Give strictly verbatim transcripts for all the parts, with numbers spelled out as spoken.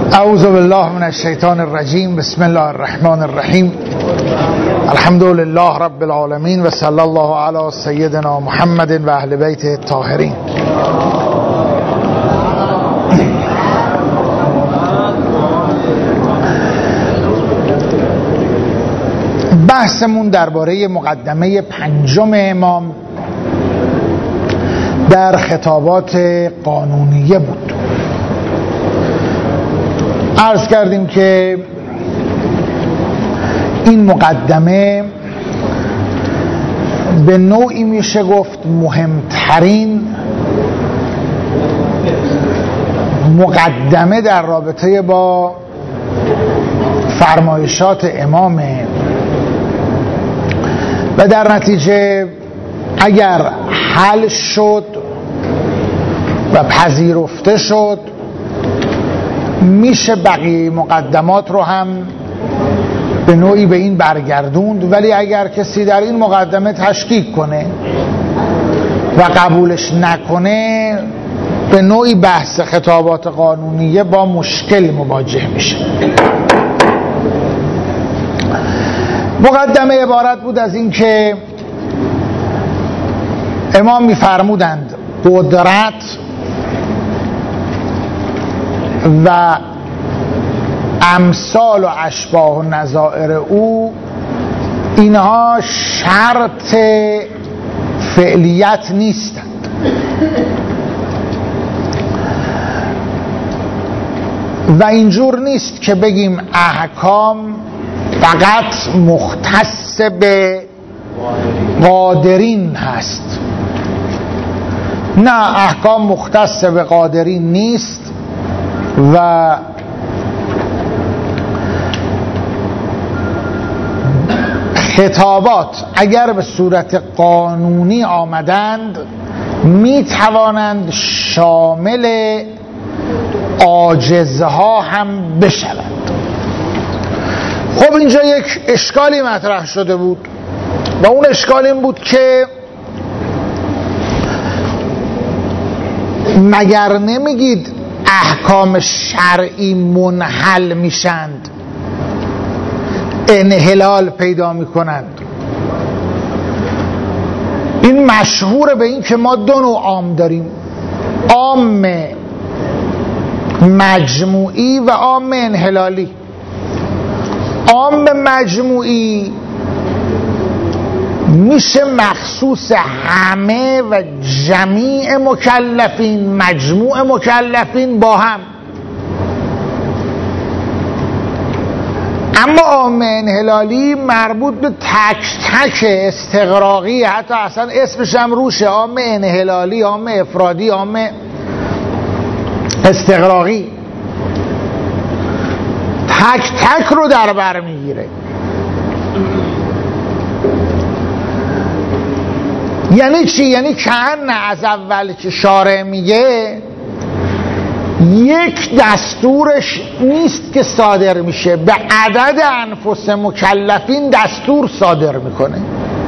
اعوذ بالله من الشیطان الرجیم. بسم الله الرحمن الرحیم. الحمد لله رب العالمین و صلی الله علی سیدنا محمد و اهل بیت الطاهرین. بحثمون درباره مقدمه پنجم امام در خطابات قانونیه بود. عرض کردیم که این مقدمه به نوعی میشه گفت مهمترین مقدمه در رابطه با فرمایشات امامه و در نتیجه اگر حل شد و پذیرفته شد میشه بقیه مقدمات رو هم به نوعی به این برگردوند، ولی اگر کسی در این مقدمه تشکیک کنه و قبولش نکنه به نوعی بحث خطابات قانونیه با مشکل مواجه میشه. مقدمه عبارت بود از این که امام میفرمودند قدرت و امثال و اشباه و نظائر او اینها شرط فعلیت نیستند و اینجور نیست که بگیم احکام فقط مختص به قادرین هست. نه، احکام مختص به قادرین نیست و خطابات اگر به صورت قانونی آمدند می توانند شامل عاجزها هم بشوند. خب اینجا یک اشکالی مطرح شده بود و اون اشکال این بود که مگر نمیگید احکام شرعی منحل میشند، انحلال پیدا میکنند؟ این مشهور به این که ما دو نوع عام داریم، عام مجموعی و عام انحلالی. عام مجموعی میشه مخصوص همه و جمیع مکلفین، مجموع مکلفین با هم. اما عام انحلالی مربوط به تک تک استغراقی، حتی اصلا اسمش هم روشه، عام انحلالی، عام افرادی، عام استغراقی، تک تک رو در بر میگیره. یعنی چی؟ یعنی کهن از اول که شارع میگه یک دستورش نیست که صادر میشه، به عدد انفس مکلفین دستور صادر میکنه.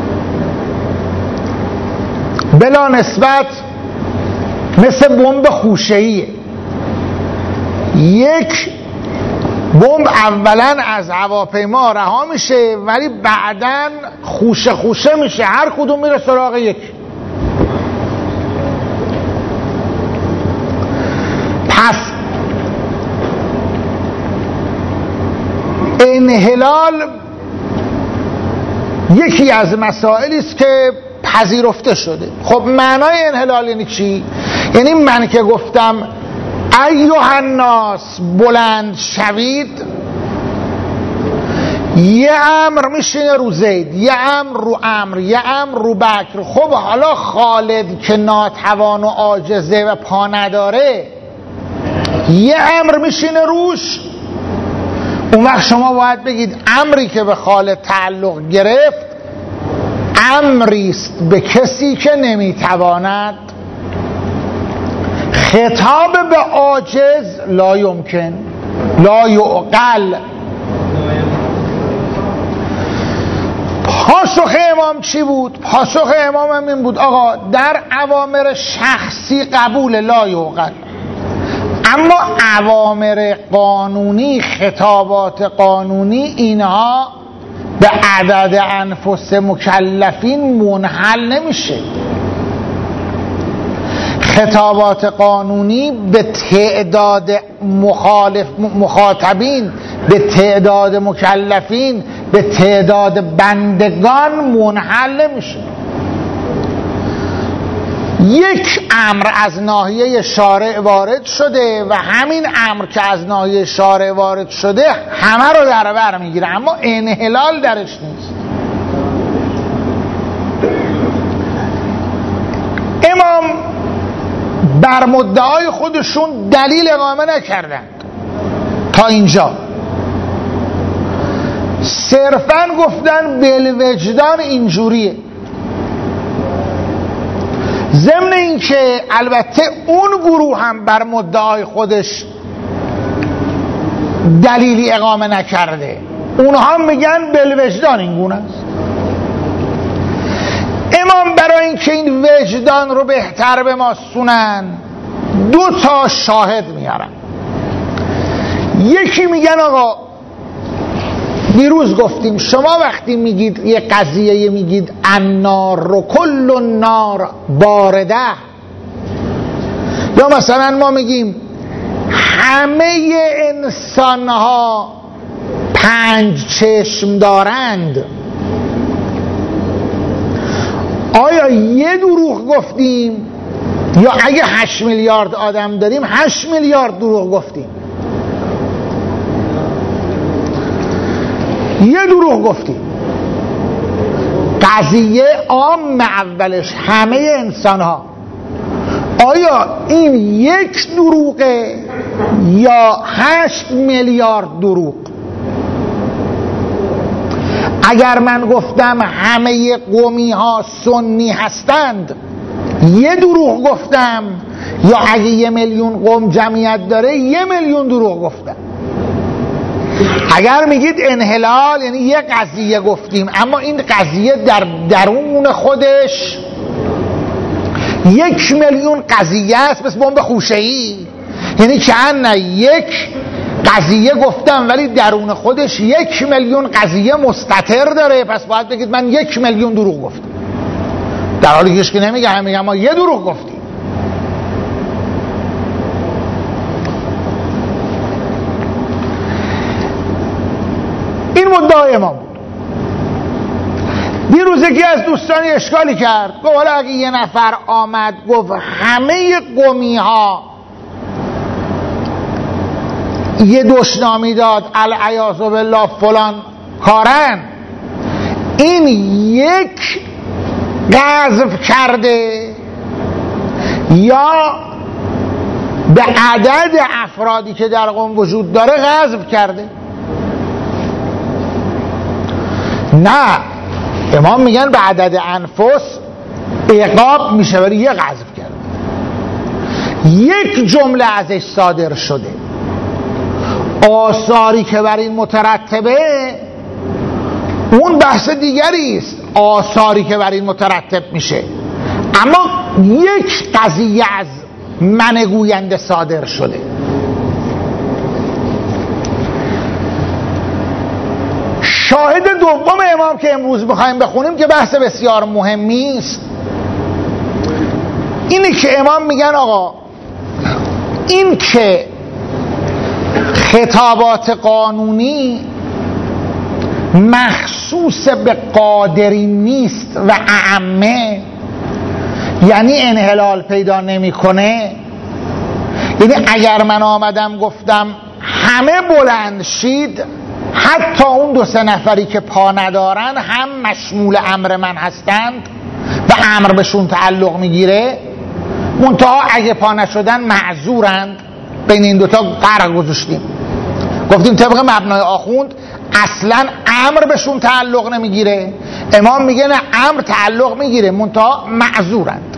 بلا نسبت مثل بمب خوشه‌ایه. یک بمب اولا از هواپیما رها میشه ولی بعدن خوشه خوشه میشه، هر کدوم میره سراغ یک. پس انحلال یکی از مسائلی است که پذیرفته شده. خب معنای انحلال یعنی چی؟ یعنی من که گفتم ایها الناس بلند شوید، یه امر میشینه رو زید، یه امر رو امر، یه امر رو بکر. خب حالا خالد که ناتوان و عاجزه و پا نداره یه امر میشینه روش، اون وقت شما باید بگید امری که به خالد تعلق گرفت امریست به کسی که نمیتواند. خطاب به عاجز لا یمکن، لا یعقل. پاسخ امام چی بود؟ پاسخ امام هم این بود آقا در اوامر شخصی قبول لا یعقل، اما اوامر قانونی، خطابات قانونی، اینها به عدد انفس مکلفین منحل نمیشه. خطابات قانونی به تعداد مخالف مخاطبین، به تعداد مکلفین، به تعداد بندگان منحل نمیشه. یک امر از ناحیه شارع وارد شده و همین امر که از ناحیه شارع وارد شده همه رو در بر میگیره، اما انحلال درش نیست. امام بر مدعای خودشون دلیل اقامه نکردند تا اینجا، صرفاً گفتن بالوجدان اینجوریه. ضمن این که البته اون گروه هم بر مدعای خودش دلیلی اقامه نکرده، اونها میگن بالوجدان این گونه است. امام برای اینکه این وجدان رو بهتر بماسونن دو تا شاهد میارن. یکی میگن آقا دیروز گفتیم شما وقتی میگید یه قضیه میگید النار رو کل النار بارده، یا مثلا ما میگیم همه انسان ها پنج چشم دارند، آیا یه دروغ گفتیم یا اگه هشت میلیارد آدم داریم هشت میلیارد دروغ گفتیم؟ یه دروغ گفتیم. قضیه عام اولش همه انسان ها، آیا این یک دروغه یا هشت میلیارد دروغ؟ اگر من گفتم همه قومی ها سنی هستند یه دروغ گفتم، یا اگه یه میلیون قوم جمعیت داره یه میلیون دروغ گفتم. اگر میگید انحلال یعنی یه قضیه گفتیم، اما این قضیه در درون خودش یک میلیون قضیه است، مثل بمب خوشه‌ای. یعنی که نه یک قضیه گفتم ولی درون خودش یک میلیون قضیه مستتر داره، پس باید بگید من یک میلیون دروغ گفتم، در حالی که هیچکی نمیگه، هم میگه ما یه دروغ گفتیم. این مدعای امام بود. دیروز یکی از دوستانی اشکالی کرد، گفت حالا اگه یه نفر آمد گفت همه قومی ها یه دشنامی داد العیاذ بالله فلان کارن، این یک قذف کرده یا به عدد افرادی که در قوم وجود داره قذف کرده؟ نه، امام میگن به عدد انفس عقاب میشه ولی یه قذف کرده، یک جمله ازش صادر شده. آثاری که بر این مترتبه اون بحث دیگری است، آثاری که بر این مترتب میشه، اما یک قضیه از من گوینده صادر شده. شاهد دوم امام که امروز میخوایم بخونیم که بحث بسیار مهمی است، اینه که امام میگن آقا این که خطابات قانونی مخصوص به قادرین نیست و اعمه، یعنی انحلال پیدا نمیکنه. یعنی اگر من آمدم گفتم همه بلند شید، حتی اون دو سه نفری که پا ندارن هم مشمول امر من هستند و امر بهشون تعلق میگیره، منتها اگه پا نشدن معذورند. بین این دوتا قرار گذاشتیم، گفتیم طبق مبنای آخوند اصلا امر بهشون تعلق نمیگیره. امام میگه نه، امر تعلق میگیره منتها معذورند.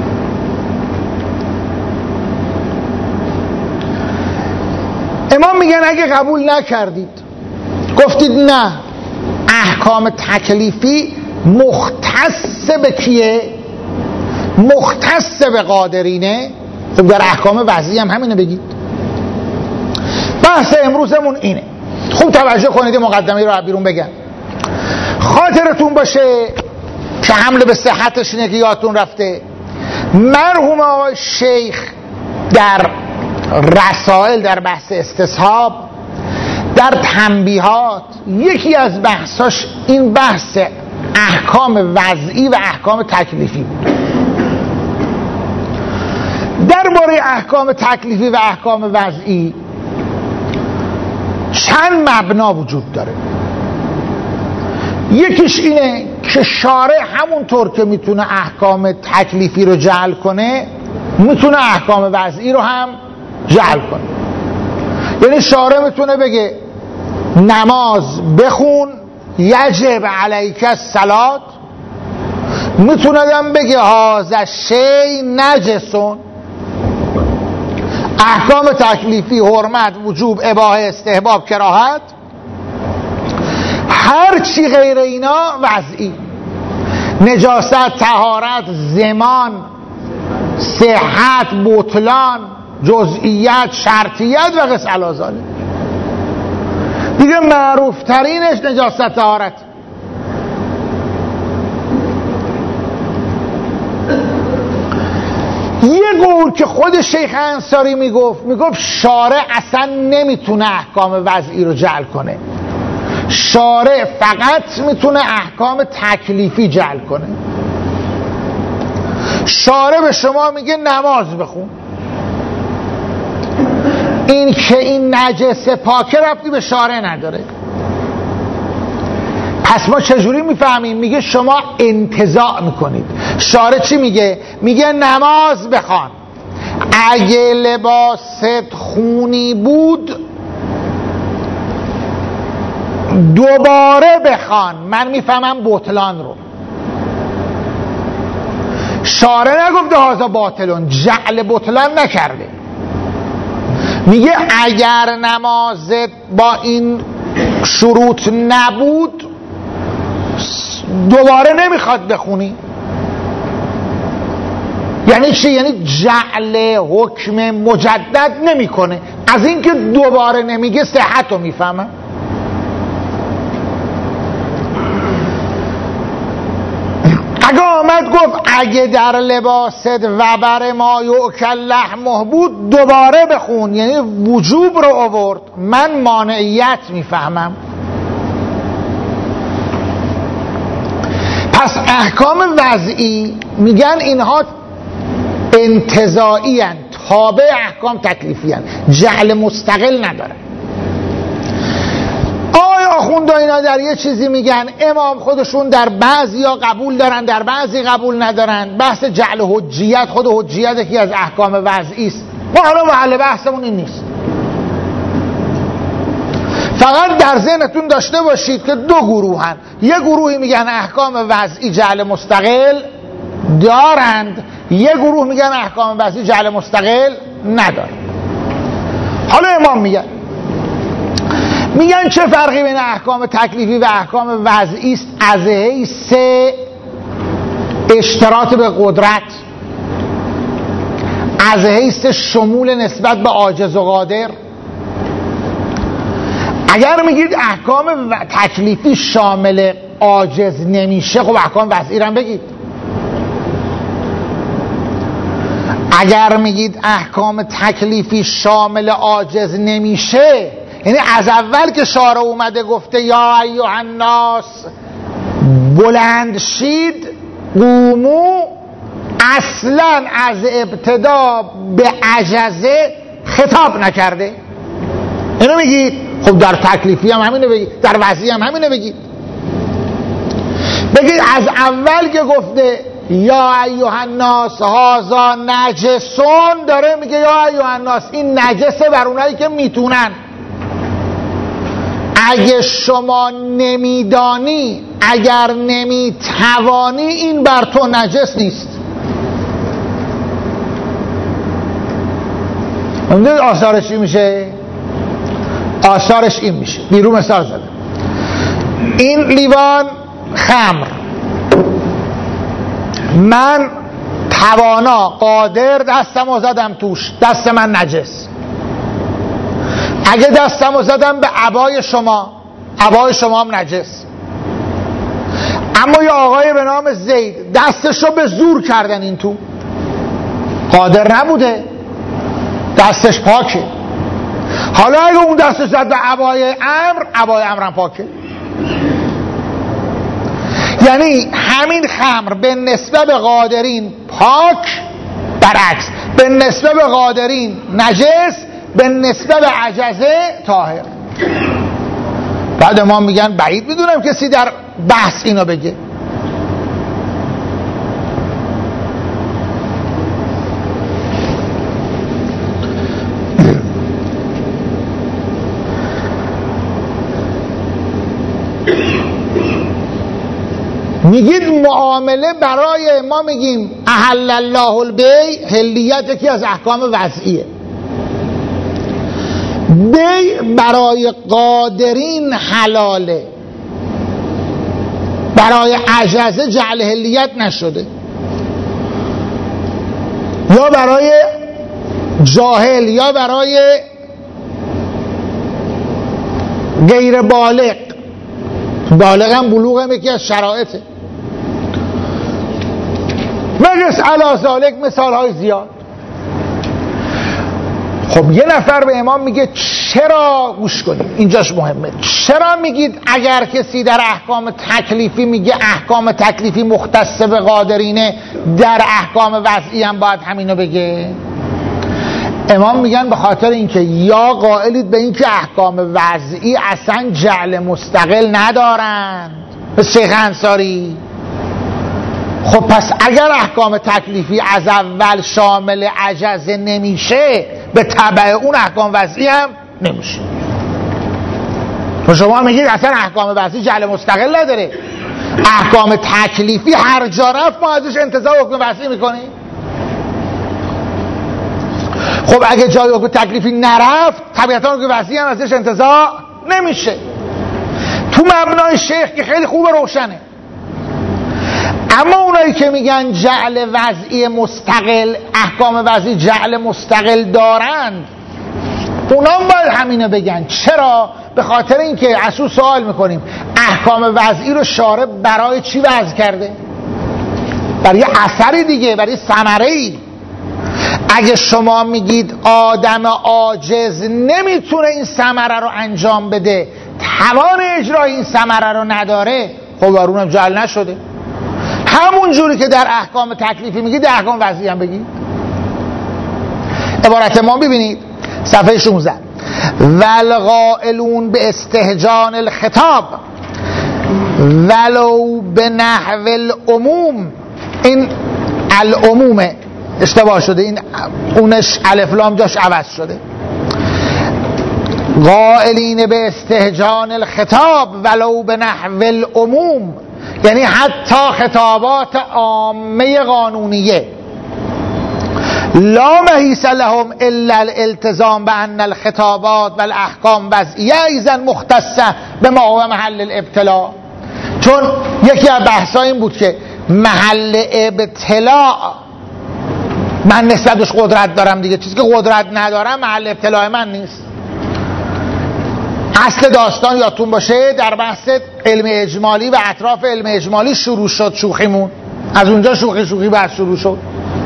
امام میگن اگه قبول نکردید، گفتید نه احکام تکلیفی مختص به کیه؟ مختص به قادرینه. در احکام وضعی هم همینه بگید. بحث امروزمون اینه. خوب توجه کنید مقدمه رو بیرون بگم. خاطرتون باشه که حمله به صحتش اینه که یادتون رفته مرحوم آقای شیخ در رسائل در بحث استصحاب در تنبیهات یکی از بحثاش این بحث احکام وضعی و احکام تکلیفی بود. درباره احکام تکلیفی و احکام وضعی چند مبنا وجود داره. یکیش اینه که شارع همونطور که میتونه احکام تکلیفی رو جعل کنه میتونه احکام وضعی رو هم جعل کنه. یعنی شارع میتونه بگه نماز بخون یجب علیک الصلاة، میتونه هم بگه هذا شیء نجسون. احکام تکلیفی حرمت، وجوب، اباحه، استحباب، کراهت، هر چی غیر اینا وضعی. نجاست، طهارت، زمان، صحت، بطلان، جزئیات، شرطیت و قس الازاله. دیگه معروف ترینش نجاست، طهارت. یه قول که خود شیخ انصاری میگفت میگفت شارع اصلا نمیتونه احکام وضعی رو جعل کنه، شارع فقط میتونه احکام تکلیفی جعل کنه. شارع به شما میگه نماز بخون، این که این نجس پاکه ربطی به شارع نداره. پس ما چجوری میفهمیم؟ میگه شما انتزاع میکنید. شارع چی میگه؟ میگه نماز بخوان، اگه لباست خونی بود دوباره بخوان، من میفهمم بطلان رو. شارع نگفته هازا باطلون، جعل بطلان نکرده. میگه اگر نمازت با این شروط نبود دوباره نمیخواد بخونی. یعنی چی؟ یعنی جعل حکم مجدد نمیکنه. از اینکه دوباره نمیگه صحت رو میفهمم. اگه آمد گفت اگه در لباست وبر ما یؤکل لحمه بود دوباره بخون، یعنی وجوب رو آورد، من مانعیت میفهمم. پس احکام وضعی میگن اینها انتزاعی هن، تابع احکام تکلیفی هن، جعل مستقل ندارن. آقای آخوند اینا در یه چیزی میگن، امام خودشون در بعضی ها قبول دارن در بعضی قبول ندارن. بحث جعل حجیت، خود حجیت یکی از احکام وضعی است. ما حالا محل بحثمون این نیست. فقط در ذهنتون داشته باشید که دو گروه هن. یه گروهی میگن احکام وضعی جعل مستقل دارند، یه گروه میگن احکام وضعی جعل مستقل ندارند. حالا امام میگن میگن چه فرقی بین احکام تکلیفی و احکام وضعی است؟ از حیث اشتراط به قدرت، از حیث شمول نسبت به عاجز و قادر. اگر میگید احکام تکلیفی شامل عاجز نمیشه، خب احکام وضعی رو هم بگید. اگر میگید احکام تکلیفی شامل عاجز نمیشه، یعنی از اول که شارع اومده گفته یا ایها الناس بلند شید قومو، اصلا از ابتدا به عجزه خطاب نکرده. اینو میگید. خب در تکلیفی هم همینو بگید، در وضعی هم همینو بگید. بگید از اول که گفته یا ایها الناس هذا نجسون، داره میگه یا ایها الناس این نجسه بر اونایی که میتونن. اگه شما نمیدانی، اگر نمیتوانی، این بر تو نجس نیست. اونده آثارش این میشه؟ آثارش این میشه. بیرون مثال زده، این لیوان خمر، من توانا قادر دستم و زدم توش، دست من نجس. اگه دستمو زدم به عبای شما، عبای شما هم نجس، اما یه آقای به نام زید دستشو به زور کردن این تو، قادر نبوده، دستش پاکه. حالا اگه اون دستش زد به عبای امر، عبای امرم پاکه. یعنی همین خمر به نسبت به قادرین پاک، برعکس به نسبت به قادرین نجس، به نسبت به عجزه طاهر. بعد ما میگن بعید میدونم کسی در بحث اینو بگه. میگید معامله برای ما میگیم احل الله البیع، حلیت یکی از احکام وضعیه. بیع برای قادرین حلاله، برای عجزه جعل حلیت نشده، یا برای جاهل یا برای غیر بالغ. بالغ هم بلوغ هم یکی از شرایطه. مجلس علا ذالک مثال های زیاد. خب یه نفر به امام میگه چرا، گوش کنید اینجاش مهمه، چرا میگید اگر کسی در احکام تکلیفی میگه احکام تکلیفی مختص به قادرینه، در احکام وضعی هم باید همینو بگه؟ امام میگن به خاطر اینکه یا قائلید به اینکه احکام وضعی اصلا جعل مستقل ندارند، شیخ انصاری. خب پس اگر احکام تکلیفی از اول شامل عجزه نمیشه، به تبع اون احکام وضعی هم نمیشه. تو شما میگید اصلا احکام وضعی جعل مستقل نداره، احکام تکلیفی هر جا رفت ما ازش انتزاع حکم وضعی میکنیم. خب اگه جای حکم تکلیفی نرفت، طبیعتا حکم وضعی هم ازش انتزاع نمیشه. تو مبنای شیخ که خیلی خوب روشنه. اما اونایی که میگن جعل وضعی مستقل، احکام وضعی جعل مستقل دارند، اونا هم باید همینو بگن. چرا؟ به خاطر اینکه اصلا سوال میکنیم احکام وضعی رو شارع برای چی وضع کرده؟ برای اثری دیگه، برای ثمره‌ای. اگه شما میگید آدم عاجز نمیتونه این ثمره رو انجام بده، توان اجرای این ثمره رو نداره، خب اونم جعل نشده. همون جوری که در احکام تکلیفی میگید در احکام وضعی هم بگید. عبارت ما ببینید صفحه شانزده، والقائلون به استهجان الخطاب ولو به نحو العموم. این العمومه، اشتباه شده، این اونش الف لام جاش عوض شده. قائلین به استهجان الخطاب ولو به نحو العموم، یعنی حتی خطابات عامه قانونیه. لا محیص لهم الا الالتزام بان الخطابات والاحکام وضعیه ایضا مختصه به ما هو محل الابتلاء. چون یکی از بحثا این بود که محل ابتلاء من نسبتش قدرت دارم دیگه، چیزی که قدرت ندارم محل ابتلاء من نیست. اصل داستان یادتون باشه در بحث علم اجمالی و اطراف علم اجمالی شروع شد شوخیمون، از اونجا شوخی شوخی بحث شروع شد.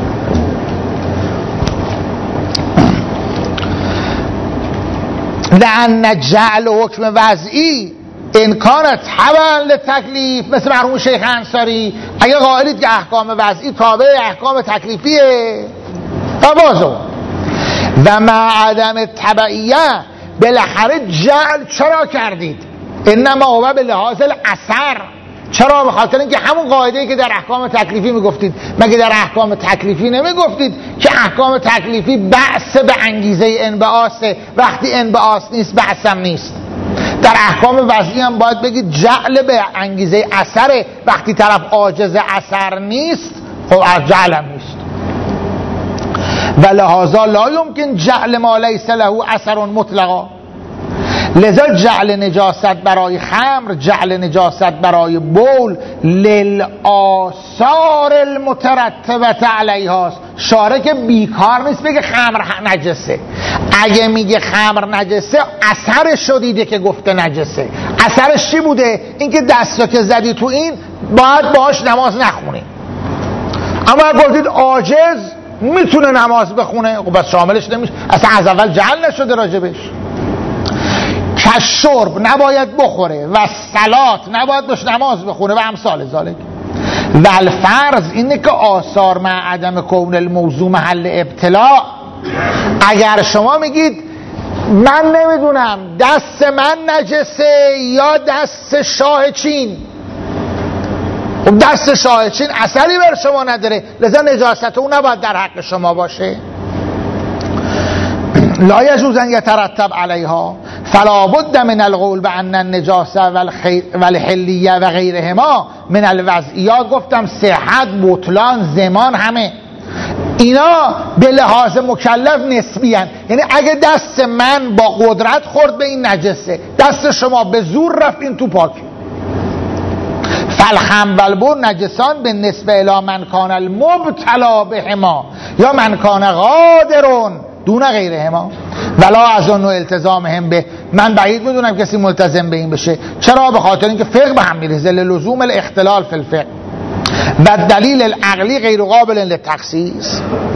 لأن جعل حکم وضعی ان کانت تبعا للتکلیف، مثل مرحوم شیخ انصاری، اگه قائلید که احکام وضعی تابع احکام تکلیفیه تبازو و مع عدم تبعیه، بالاخره جعل چرا کردید؟ انما هو به لحاظ الاثر. چرا؟ به خاطر اینکه همون قاعده‌ای که در احکام تکلیفی میگفتید، مگه در احکام تکلیفی نمیگفتید که احکام تکلیفی بحث به انگیزه انبعاثه، وقتی انبعاث نیست بحثم نیست. در احکام وضعی هم باید بگید جعل به انگیزه اثره، وقتی طرف عاجز اثر نیست خب از جعل هم نیست. و لحاظا لا یمکن جعل ما لیس له اثر مطلقا. لذا جعل نجاست برای خمر، جعل نجاست برای بول للآثار المترتبه علیهاست، شارع که بیکار نیست بگه خمر نجسه. اگه میگه خمر نجسه اثرش رو دیده که گفته نجسه. اثرش چی بوده؟ اینکه دستا که زدی تو این باید باهاش نماز نخونی. اما اگه گفتید عاجز میتونه نماز بخونه، خب بس شاملش نمیشه، اصلا از اول جهل نشده راجبش. کشرب نباید بخوره و صلات نباید باش نماز بخونه و امثال ذالک. و الفرض اینه که آثار مع عدم کون الموضوع محل ابتلاء. اگر شما میگید من نمیدونم دست من نجسه یا دست شاه چین، خب دست شاه چین اثری بر شما نداره، لذا نجاست اون نباید در حق شما باشه. لا یجوز ان یترتب علیها فلا بد من القول بان النجاسه والحلیه و غیرهما من الوضعیات. گفتم صحت، بطلان، زمان، همه اینا به لحاظ مکلف نسبی هن. یعنی اگه دست من با قدرت خورد به این نجسه، دست شما به زور رفت این تو پاکی. فالخم والبر نجسان به نسبه الی من کان المبتلا بهما یا من کان قادرون دون غیرهما ولا اظن التزامهم به. من بعید میدونم کسی ملتزم به این بشه. چرا؟ به خاطر اینکه فقه به هم میریزه، لزوم الاختلال فی الفقه و دلیل العقلی غیر قابل للتخصیص.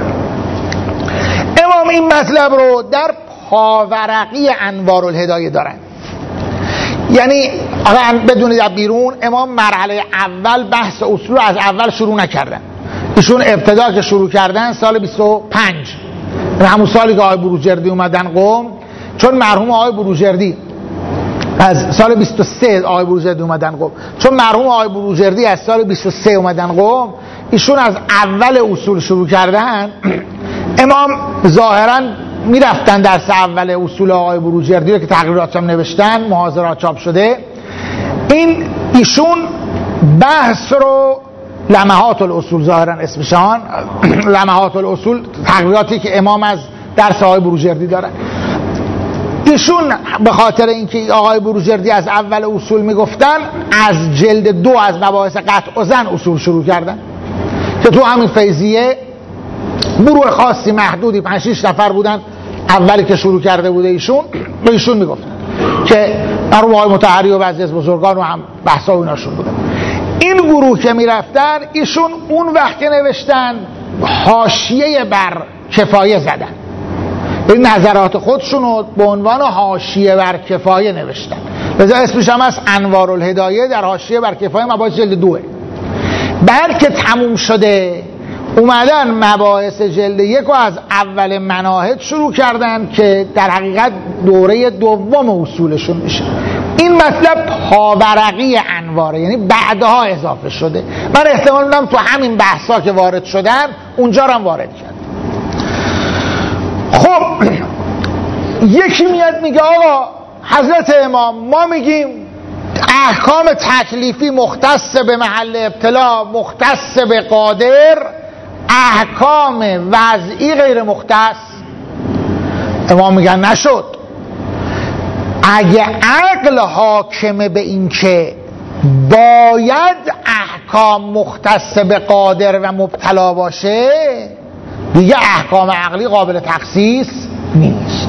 امام این مطلب رو در پاورقی انوار الهدایه دارن. یعنی بدونید از بیرون امام مرحله اول بحث اصول از اول شروع نکردن. ایشون ابتدا که شروع کردن سال بیست و پنج، همون سالی که آقای بروجردی اومدن قم، چون مرحوم آقای بروجردی از سال بیست و سه آقای بروجردی اومدن قم، چون مرحوم آقای بروجردی از سال بیست و سه اومدن قم، ایشون از اول اصول شروع کردن. امام ظاهرا میرفتن درس اول اصول آقای بروجردی رو که تقریرات هم نوشتن، محاضرات چاپ شده. این ایشون بحث رو لمحات الاصول ظاهرا اسمشان لمحات الاصول تقریراتی که امام از درس آقای بروجردی دارن، ایشون به خاطر اینکه آقای بروجردی از اول اصول میگفتن از جلد دو از مباحث قطع و زن اصول شروع کردن که تو همین فیضیه گروه خاصی محدودی پنج شش نفر بودن اولی که شروع کرده بوده ایشون، به ایشون میگفتن که مرحوم آقای مطهری و بعضی از بزرگان و هم بحثا و ایناشون بودن. این گروه که میرفتن ایشون اون وقت که نوشتن حاشیه بر کفایه زدن، این نظرات خودشون رو به عنوان حاشیه بر کفایه نوشتن، لذا اسمش هم از انوار الهدایه در حاشیه بر کفایه مباحث جلد دوه. بعد که تموم شده اومدن مباحث جلد یک رو از اول مناهج شروع کردن که در حقیقت دوره دوم اصولشون میشه. این مطلب پاورقی انواره، یعنی بعدها اضافه شده. من احتمال میدم تو همین بحثا که وارد شدن اونجا رو هم وارد کرد. خب یکی میاد میگه آقا حضرت امام ما میگیم احکام تکلیفی مختص به محل ابتلا، مختص به قادر، احکام وضعی غیر مختص. امام میگن نشد. اگه عقل حاکمه به این که باید احکام مختص به قادر و مبتلا باشه، دیگه احکام عقلی قابل تخصیص نیست.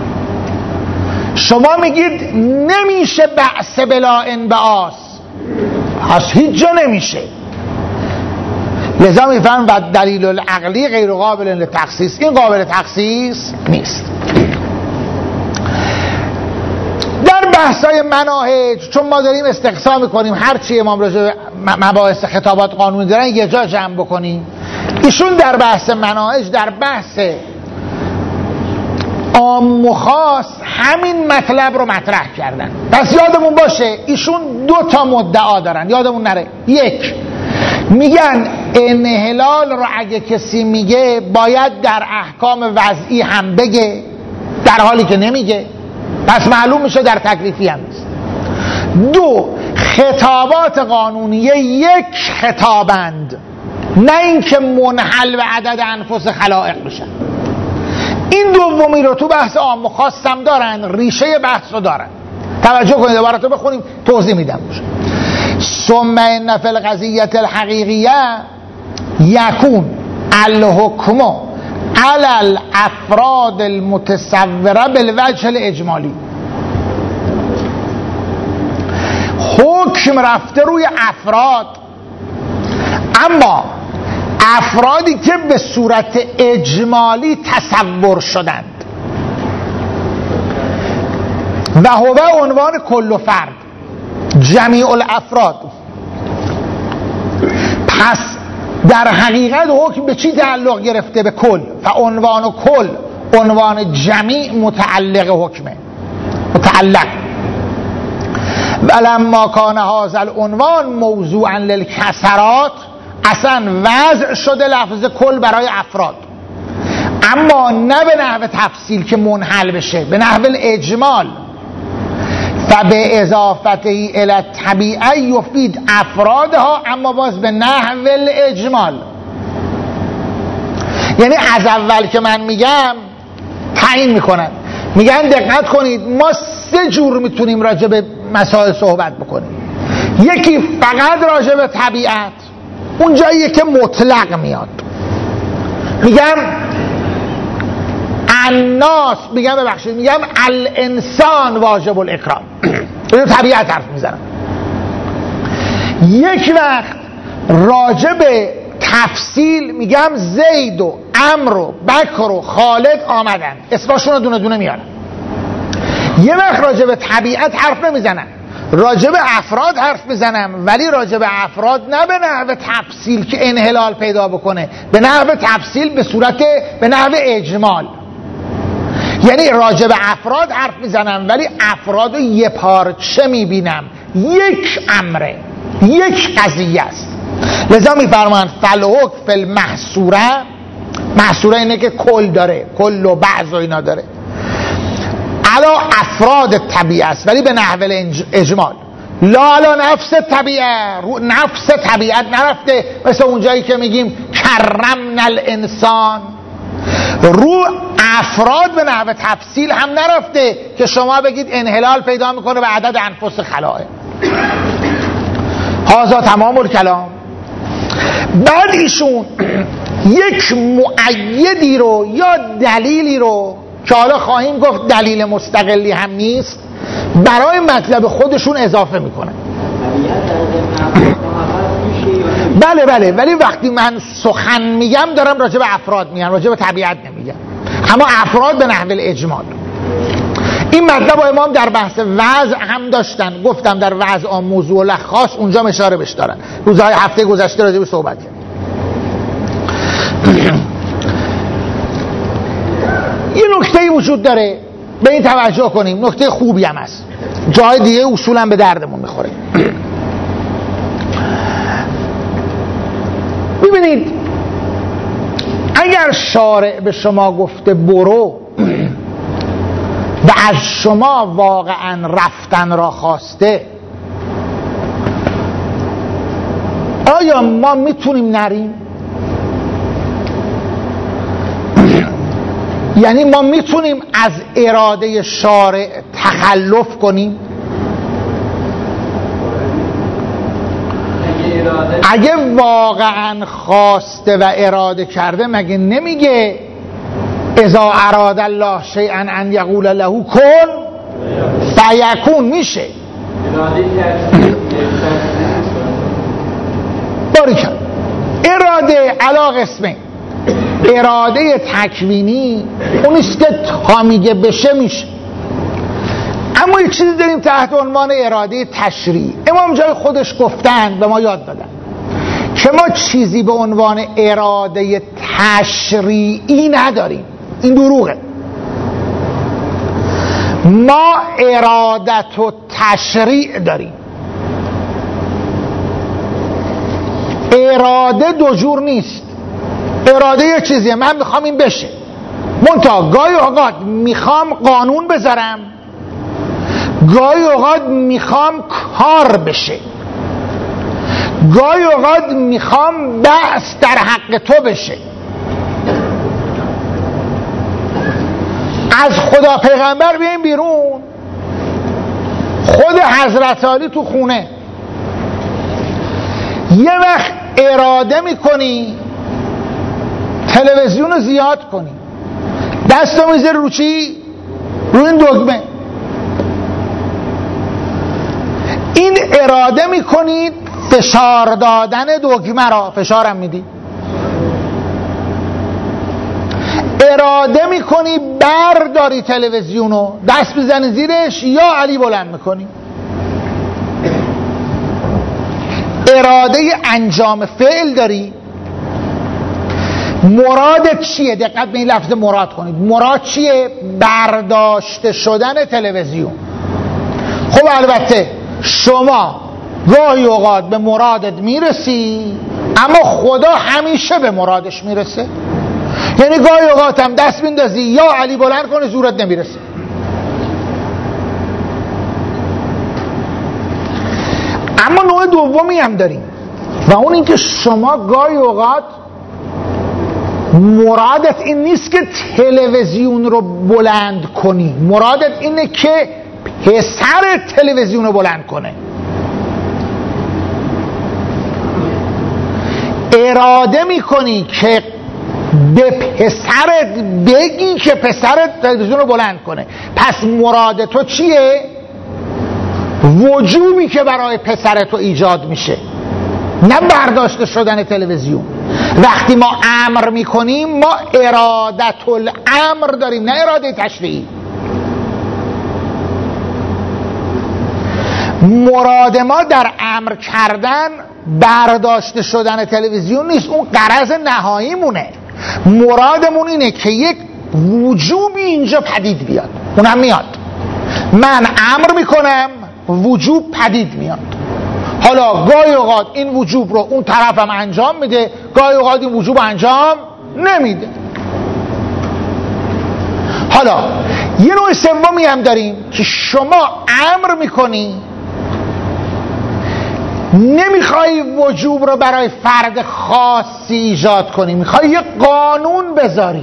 شما میگید نمیشه بأس بلا انبعاث، از هیچ جا نمیشه، لذا میفهم و دلیل العقلی غیر قابل للتخصیص، این قابل تخصیص نیست. در بحثای مناهج چون ما داریم استقصا میکنیم هرچی امام راجع به مباحث خطابات قانونی دارن یه جا جمع بکنیم، ایشون در بحث مناهج در بحث عام و خاص همین مطلب رو مطرح کردن. پس یادمون باشه ایشون دو تا مدعا دارن، یادمون نره. یک، میگن انحلال رو اگه کسی میگه باید در احکام وضعی هم بگه، در حالی که نمیگه پس معلوم میشه در تکلیفی هم نیست. دو، خطابات قانونیه یک خطابند، نه اینکه منحل و عدد انفس خلائق بشن. این دومی رو تو بحث عام و خاص هم دارن، ریشه بحث رو دارن. توجه کنید، عبارت رو بخونیم توضیح میدم. ثم ان فی القضیه الحقیقیه یکون الحکم علی الافراد المتصوره بالوجه الاجمالی. حکم رفته روی افراد، اما افرادی که به صورت اجمالی تصور شدند و هو عنوان کل فرد جمیع الافراد. پس در حقیقت حکم به چی تعلق گرفته؟ به کل. فعنوان و کل، عنوان جمیع متعلق حکمه، متعلق. ولما کان هذا العنوان موضوعا للکسرات، اصلا وضع شده لفظ کل برای افراد، اما نه به نحو تفصیل که منحل بشه، به نحو اجمال. و به اضافته الی الطبیعه یفید افرادها، اما باز به نحو الاجمال. یعنی از اول که من میگم تعیین میکنن، میگن دقت کنید ما سه جور میتونیم راجع به مسائل صحبت بکنیم. یکی فقط راجع به طبیعت، اون جاییه که مطلق میاد، میگم الناس، میگم ببخشید میگم الانسان واجب الاکرام، اینو طبیعت حرف میزنم. یک وقت راجع به تفصیل میگم زید و عمرو و بکر و خالد آمدن، اسمشون رو دونه دونه میارم. یه وقت راجع به طبیعت حرف نمیزنم، راجع به افراد حرف میزنم، ولی راجع به افراد نه به نحو تفصیل که انحلال پیدا بکنه، به نحو تفصیل به صورت به نحو اجمال. یعنی راجع به افراد حرف میزنم ولی افراد رو یه پارچه میبینم، یک امره، یک قضیه است. لذا میفرمایند فالحکم فی المحصوره، محصوره اینه که کل داره، کل و بعض و اینا داره، علا افراد طبیعه است ولی به نحو اجمال، لا علا نفس طبیعه. رو نفس طبیعت نرفته مثل اونجایی که میگیم کرمنا الانسان، رو افراد به نحو تفصیل هم نرفته که شما بگید انحلال پیدا میکنه به عدد انفس خلائق. هذا تمام الکلام. بعد ایشون یک مؤیدی رو یا دلیلی رو که حالا خواهیم گفت دلیل مستقلی هم نیست، برای مطلب خودشون اضافه میکنه. بله بله، ولی وقتی من سخن میگم دارم راجع به افراد میگم، راجع به طبیعت نمیگم، اما افراد به نحو الاجمال. این مطلب با امام در بحث وضع هم داشتن، گفتم در وضع موضوع له خاص اونجا اشاره بهش دارن، روزهای هفته گذشته راجع به صحبت کردیم. یه نکته‌ای وجود داره، به این توجه کنیم، نکته خوبی هم است، جای دیگه اصولا به دردمون میخوره. ببینید اگر شارع به شما گفته برو و از شما واقعا رفتن را خواسته، آیا ما میتونیم نریم؟ یعنی ما میتونیم از اراده شارع تخلف کنیم؟ اگه واقعا خواسته و اراده کرده مگه نمیگه اذا اراد الله شیئا ان یقول له کن فیکون؟ میشه. باریکن. اراده علی قسمه، اراده تکوینی اونیست که تا میگه بشه میشه، اما یه چیزی داریم تحت عنوان اراده تشریعی. امام جای خودش گفتن، به ما یاد دادن که ما چیزی به عنوان اراده تشریعی نداریم. این دروغه. ما ارادت و تشریع داریم. اراده دو جور نیست. اراده یه چیزیه، من میخوام این بشه، منتها گاهی اوقات میخوام قانون بذارم، گاهی اوقات میخوام کار بشه، گاهی اوقات میخوام بحث در حق تو بشه. از خدا پیغمبر بیایم بیرون، خود حضرت علی تو خونه، یه وقت اراده میکنی تلویزیون رو زیاد کنی، دست رو میذاری رو چی؟ رو این دکمه. این اراده میکنید فشار دادن دکمه را، فشارم میدی، اراده میکنی برداری تلویزیونو دست بزنی زیرش یا علی بلند میکنی. اراده انجام فعل داری. مرادت چیه؟ دقت به این لفظ مراد کنید. مراد چیه؟ برداشته شدن تلویزیون. خب البته شما گاهی اوقات به مرادت میرسی، اما خدا همیشه به مرادش میرسه. یعنی گاهی اوقات هم دست میندازی یا علی بلند کنی زورت نمیرسه. اما نوع دومی هم داریم و اون اینکه شما گاهی اوقات مرادت این نیست که تلویزیون رو بلند کنی، مرادت اینه که پسر تلویزیون رو بلند کنه. اراده میکنی که به پسرت بگی که پسرت تلویزیون رو بلند کنه. پس مراد تو چیه؟ وجوبی که برای پسرت تو ایجاد میشه، نه برداشته شدن تلویزیون. وقتی ما امر میکنیم ما ارادت الامر داریم، نه اراده تشریعی. مراد ما در امر کردن برداشته شدن تلویزیون نیست، اون غرض نهایی مونه. مرادمون اینه که یک وجوبی اینجا پدید بیاد، اونم میاد. من امر میکنم، وجوب پدید میاد. حالا گاهی اوقات این وجوب رو اون طرفم انجام میده، گاهی اوقات این وجوب انجام نمیده. حالا یه نوع سومی هم داریم که شما امر میکنی، نمیخوای وجوب رو برای فرد خاصی ایجاد کنی، میخوای یه قانون بذاری.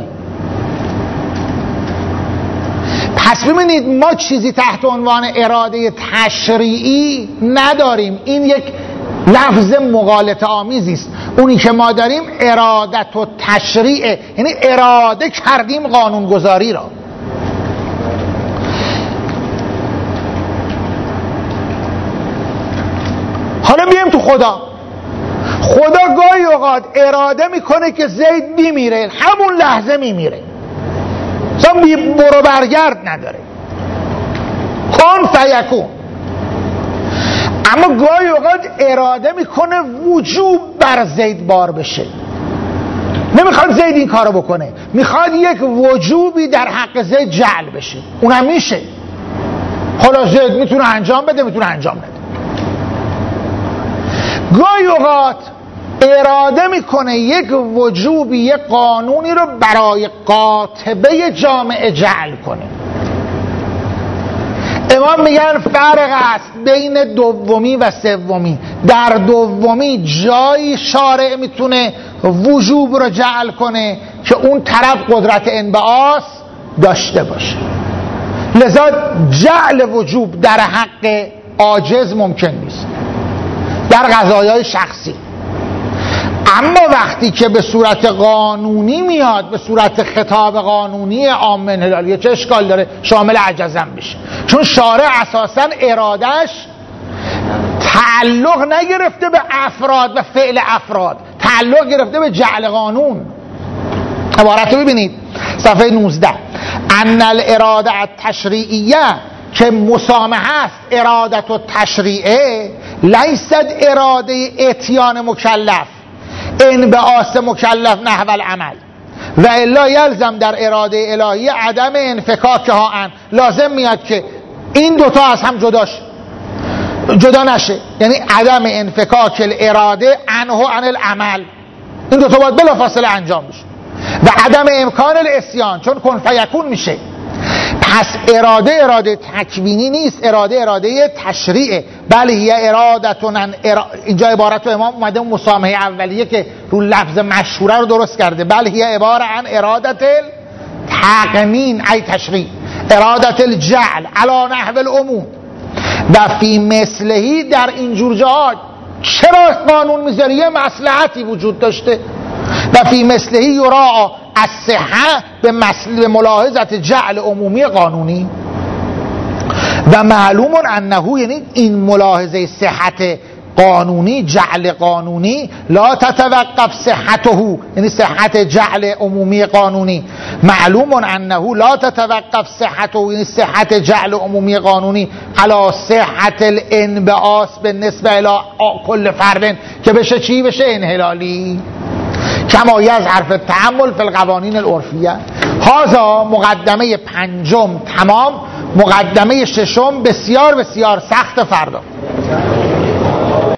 پس ببینید ما چیزی تحت عنوان اراده تشریعی نداریم، این یک لفظ مغالطه آمیزی است. اونی که ما داریم ارادت و تشریعه، یعنی اراده کردیم قانون گذاری را. حالا بیایم تو خدا. خدا گاهی اوقات اراده میکنه که زید بیمیره، همون لحظه میمیره، چون بی برو برگرد نداره، کن فیکون. اما گاهی اوقات اراده میکنه وجوب بر زید بار بشه، نمیخواد زید این کارو بکنه، میخواد یک وجوبی در حق زید جعل بشه، اونم میشه. حالا زید میتونه انجام بده، میتونه انجام نده. گاهی اوقات اراده میکنه یک وجوبی، یک قانونی رو برای قاطبه جامعه جعل کنه. امام میگن فرق است بین دومی و سومی. در دومی جایی شارع میتونه وجوب رو جعل کنه که اون طرف قدرت انبعاث داشته باشه، لذا جعل وجوب در حق عاجز ممکن نیست در قضایای شخصی. اما وقتی که به صورت قانونی میاد، به صورت خطاب قانونی عام هلالیه، چه اشکال داره شامل عجزم بشه؟ چون شارع اساساً ارادش تعلق نگرفته به افراد و فعل افراد، تعلق گرفته به جعل قانون. عبارت رو ببینید صفحه نوزده. ان الاراده التشریعیه که مسامحه است، ارادت و تشریعه، لیست اراده اتیان مکلف انبعاث مکلف نحو العمل و الا یلزم در اراده الهی عدم انفکاک ها ان. لازم میاد که این دوتا از هم جداش جدا نشه، یعنی عدم انفکاک الاراده عنه عن العمل، این دوتا باید بلافاصله انجام بشه. و عدم امکان الاسیان، چون کن فیکون میشه. پس اراده اراده تکوینی نیست، اراده اراده تشریعه. بله هی ارادتون، اینجا عبارت امام اومده اون مسامحه اولیه که رو لفظ مشهوره رو درست کرده. بله هی عبارت عن ارادت تقنین ای تشریع، ارادت الجعل علی نحو العموم. و فی مثلهی در اینجور جاها چرا قانون میذاری؟ یه مصلحتی وجود داشته. و فی مثله یراعی الصحه به مثل ملاحظت جعل عمومی قانونی و معلوم انه، یعنی این ملاحظه صحت قانونی، جعل قانونی، لا تتوقف صحته، یعنی صحت جعل عمومی قانونی، معلوم انه لا تتوقف صحته، یعنی صحت جعل عمومی قانونی علی صحت الانبعاث بالنسبه الی کل فرد، که بشه چی؟ بشه انحلالی، کما یظهر فی التأمل فی القوانین العرفیه. هذا مقدمه پنجم تمام. مقدمه ششم بسیار بسیار سخت فردا.